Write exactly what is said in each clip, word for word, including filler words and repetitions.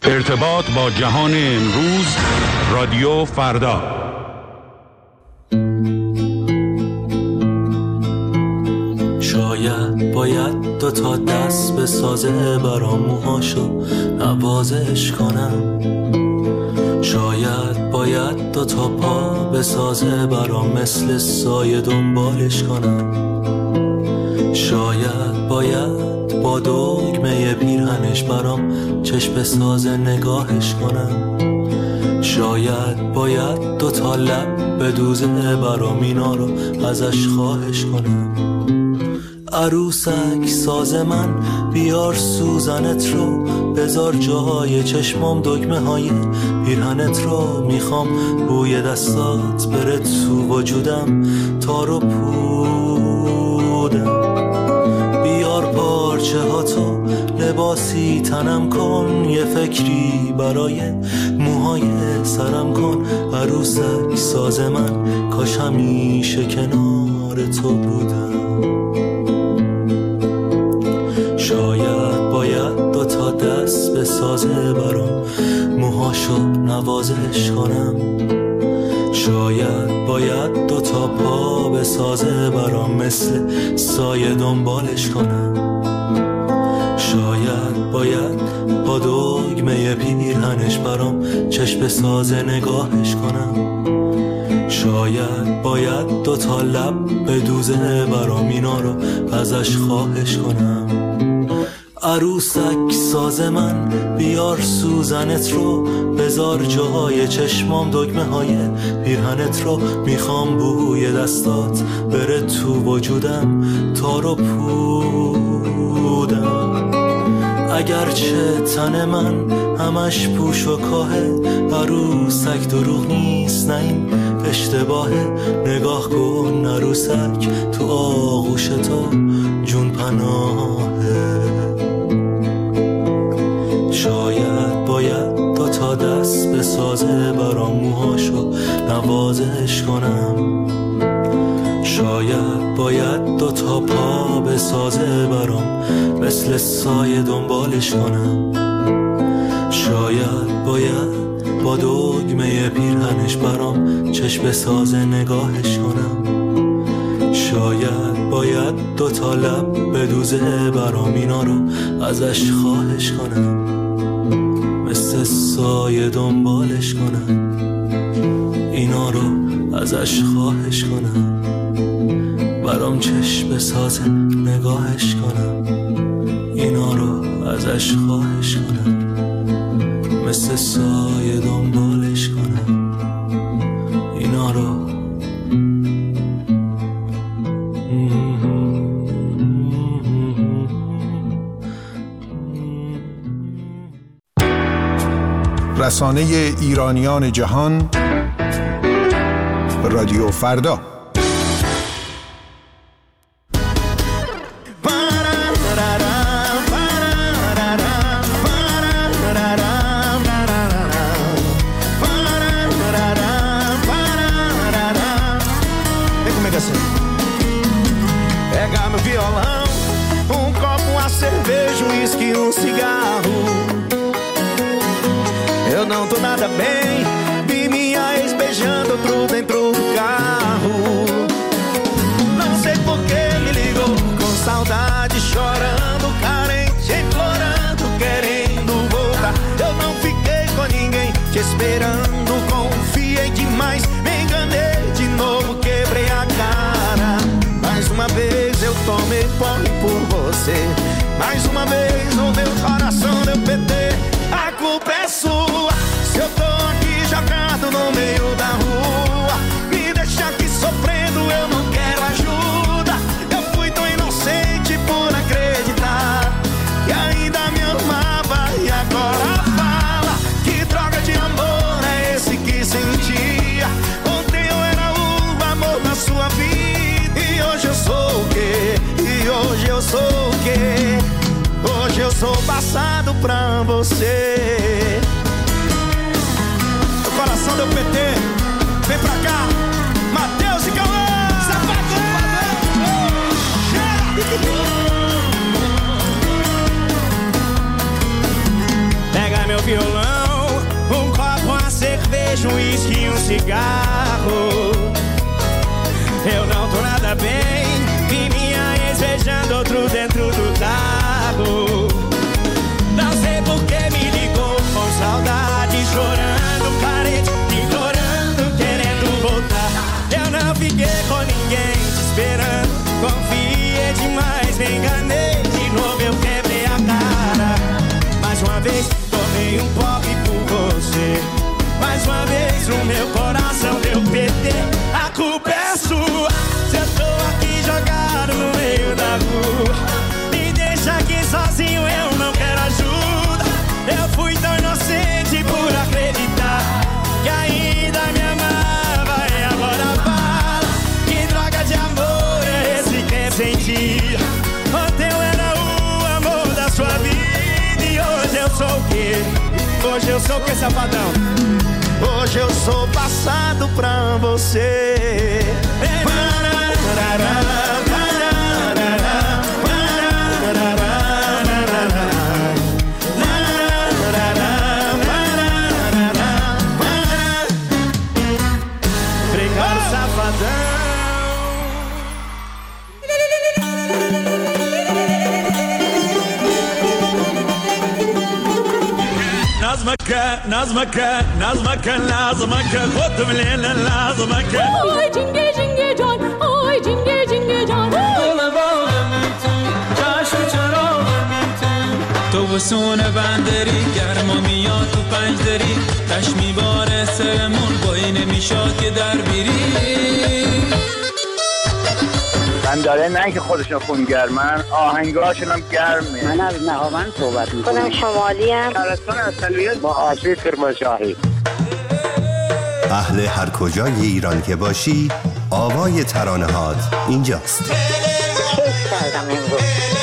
ارتباط با جهان امروز، رادیو فردا. شاید باید دو تا دست به سازه برام موهاشو نوازش کنم، شاید باید دو تا پا به سازه برام مثل سایه دنبالش کنم، شاید باید با دگمه پیرهنش برام چشم سازه نگاهش کنم، شاید باید دو تا لب به دوزه برام اینا رو ازش خواهش کنم. عروسک ساز من بیار سوزنت رو، بذار جاهای چشمام دگمه های پیرهنت رو، میخوام بوی دستات بره تو وجودم تا رو پودم، بیار پارچه ها تو لباسی تنم کن، یه فکری برای موهای سرم کن. عروسک ساز من کاش همیشه کنار تو بودم. شاید باید دو تا دست به سازه برام موهاشو نوازش کنم، شاید باید دو تا پا به سازه برام مثل سایه دنبالش کنم، شاید باید با دگمه پیرهنش برام چشم سازه نگاهش کنم، شاید باید دو تا لب به دوزه برام اینا رو ازش خواهش کنم. عروسک ساز من بیار سوزنت رو، بذار جاهای چشمام دگمه های پیرهنت رو، میخوام بوی دستات بره تو وجودم تا رو پودم. اگرچه تن من همش پوش و کاهه، عروسک دروغ نیست نه این اشتباهه، نگاه کن عروسک تو آغوش تو جون پناهه. شاید باید دو تا دست به سازه برام موهاشو نوازش کنم، شاید باید دو تا پا به سازه برام مثل سایه دنبالش کنم، شاید باید با دگمه پیرهنش برام چشم سازه نگاهش کنم، شاید باید دو تا لب به دوزه برام اینا رو ازش خواهش کنم، مثل سایه دنبالش کنم، اینا رو ازش خواهش کنم، برام چشم سازه نگاهش کنم، اینا رو ازش خواهش کنم، مثل سایه دنبالش کنم، اینا رو. رسانه ایرانیان جهان، رادیو فردا. Pega meu violão, um copo, uma cerveja, um uísque, um cigarro. Eu não tô nada bem, vi minha ex beijando outro dentro do carro. Não sei por que me ligou, com saudade, chorando, carente, implorando, querendo voltar. Eu não fiquei com ninguém, te esperando, confiei demais, me enganei de novo, quebrei a cara. Mais uma vez eu tomei porre por você, mais uma vez o meu coração deu P T. A culpa é sua, se eu tô aqui jogado no meio da rua, me deixa aqui sofrendo, eu não quero ajuda. Eu fui tão inocente por acreditar que ainda me amava e agora fala que droga de amor é esse que sentia. Ontem eu era o amor da sua vida e hoje eu sou o quê? E hoje eu sou o quê? Hoje eu sou passado pra você. O coração deu P T. Vem pra cá, Matheus e Cauã. Sapato do Pega meu violão, um copo, uma cerveja, um uísque e um cigarro. Eu não tô nada bem, vi minha ex beijando outro dentro do carro. Não sei por que me ligou com saudade, chorando, carente, implorando, querendo voltar. Eu não fiquei com ninguém te esperando, confiei demais, me enganei. De novo eu quebrei a cara. Mais uma vez tomei um pop por você. Mais uma vez o meu coração deu P T. A culpa é sua, se eu tô aqui jogado no meio da rua. Me deixa aqui sozinho, eu não quero ajuda. Eu fui tão inocente por acreditar que ainda me amava e agora fala. Que droga de amor é esse que é sentir? Ontem eu era o amor da sua vida e hoje eu sou o quê? Hoje eu sou o que, safadão? Hoje eu sou passado pra você. Obrigado, safadão. نظمك نظمك نظمك لازمك خد من لازمك Oy cinge cinge can, oy cinge cinge can. تو وسون بندری گرما میاد تو پنجدری تش میباره سرمون با این میشاد که در بیری من داره نه که خودشون خونگرمن آهنگاشون هم گرمه. من از نهاوند صحبت میکنم. خودم شمالی هم شهرستان اصلیت با آشوی کرمانشاهی. اهل هر کجای ایران که باشی آوای ترانه هات اینجاست. کیف کردم امروز.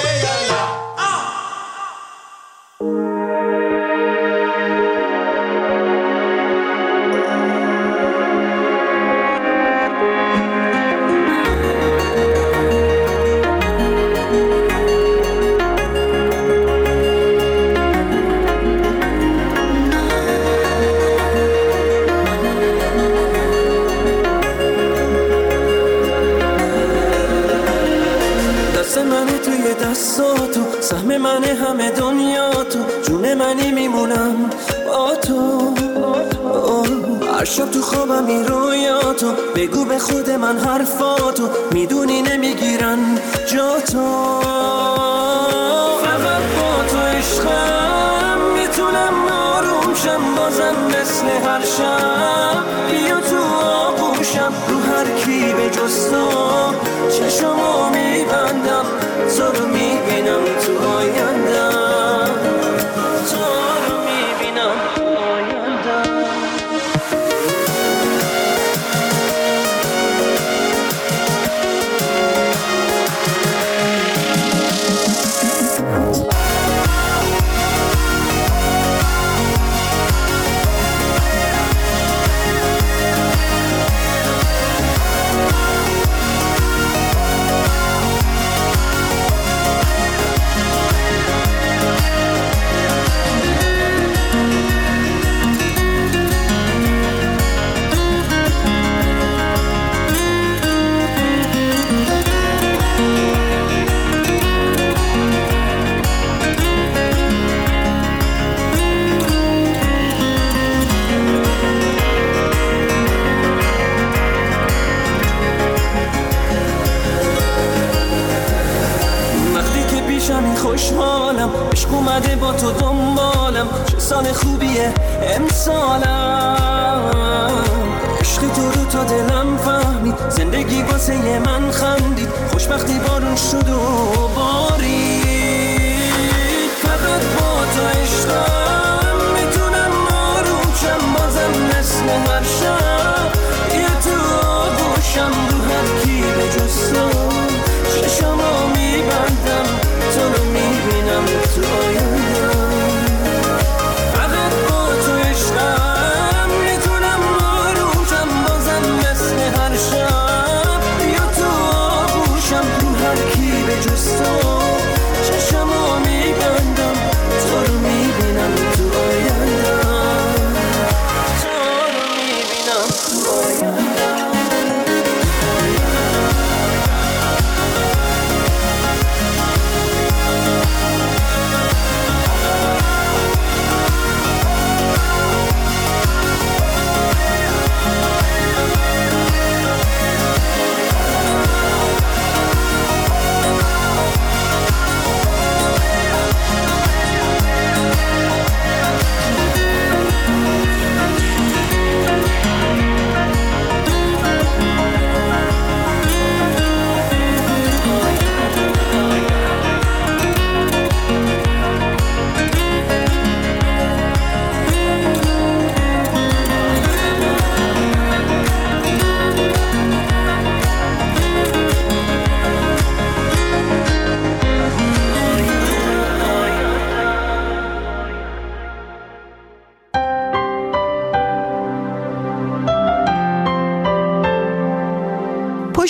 سهم من همه دنیا تو جون منی میمونم با تو هر شب تو خوابم این رویاتو بگو به خود من حرفاتو میدونی نمیگیرن جا تو فقط با تو عشقم میتونم آروم شم بازم مثل هر شب بیا تو آغوشم رو هر کی به جز تو چشمو میبندم تو رو میبینم تو آیندم تو رو میبینم تو آیندم خوشحالم عشق اومده با تو دنبالم چه سال خوبیه امسالم عشق تو رو تا دلم فهمید زندگی واسه من خندید خوشبختی بارون شد و بارید فقط با تو عشقم میتونم آروم شم بازم مثل هر شب یه تو آغوشم رو هر کی به جز تو چشمو میبندم تو رو میبینم تو آیندم فقط با تو عشقم میتونم آروشم بازم مثل هر شب یا تو آغوشم رو هر کی به جز تو چشمو میبندم تو رو میبینم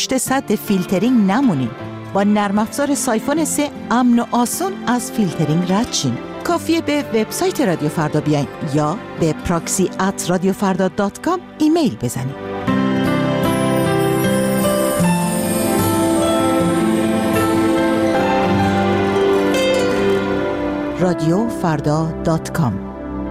پشت سد فیلترینگ نمونین. با نرم افزار سایفون سه امن و آسون از فیلترینگ رد شین. کافیه به وبسایت رادیو فردا بیاین یا به پراکسی ات رادیو فردا دات کام ایمیل بزنید. رادیو فردا دات کام.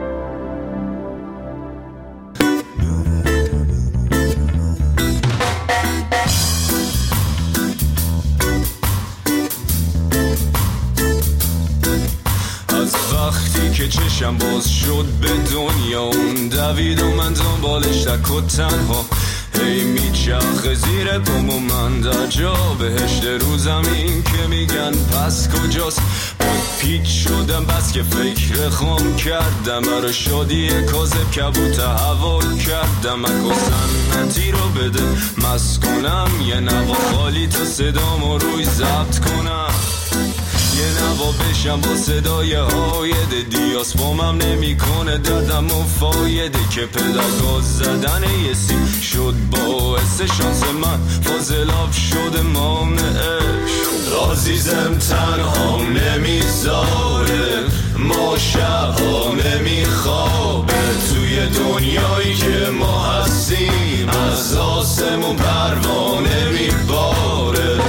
که چشم باز شد به دنیا اون دوید و من دنبالش تک و تنها هی میچرخه زیر پام و من در جا بهشت رو زمین که میگن پس کجاست. پیچ شدم بس که فکر خام کردم برای شادی کاذب کبوت هوا کردم اکو سنتی رو بده مس کنم یه نوا خالی تا صدامو روی ضبط کنم یه نوا بشم با صدای هایده دیاس بامم نمی کنه دردم و فایده که پدرگاز زدن یه سی شد باعث شانس من فاضلاب شده مانعش. عزیزم تنها نمیذاره ما شبها نمیخوابه توی دنیایی که ما هستیم از آسمون پروانه میباره.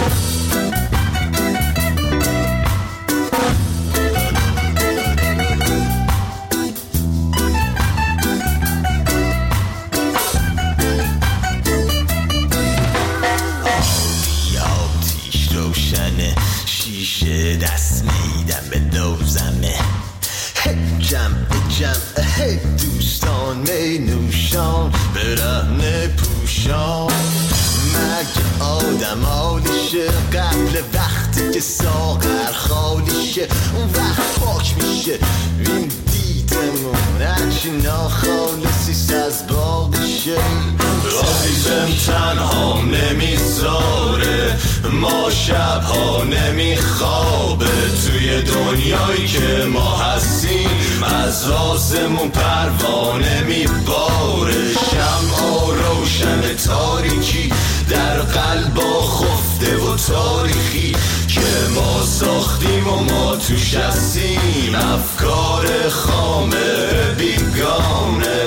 شیشه دست میدم به دوزمه جمع جمع هی دوستان می نوشان برهنه پوشان مرگ آدم حالیشه قبل وقتی که ساغر خالیشه اون وقت پاک میشه این دیدمون هرچی ناخالصی از باقیشه. عزیزم تنها نمیذاره ما شبها نمیخوابه توی دنیایی که ما هستیم از آسمون پروانه میباره. شمعا روشن تاریکی در قلبا خفته و تاریخی که ما ساختیم و ما توش هستیم افکار خامه بیگانه.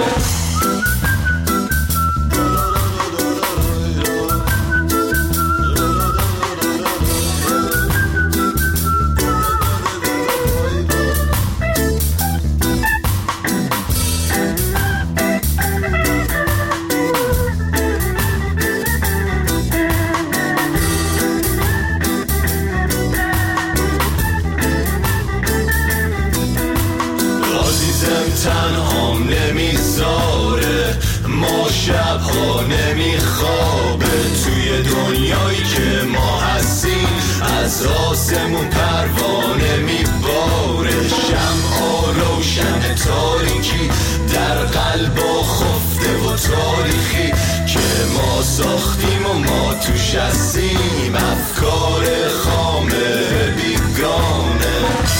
تنها نمیذاره ما شبها نمیخوابه توی دنیایی که ما هستیم از آسمون پروانه میباره. شمعا روشن تاریکی در قلبا خفته و تاریخی که ما ساختیم و ما توش هستیم افکار خامه بیگانه.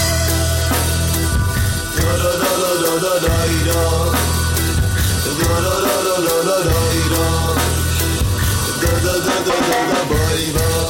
Da da da da da da da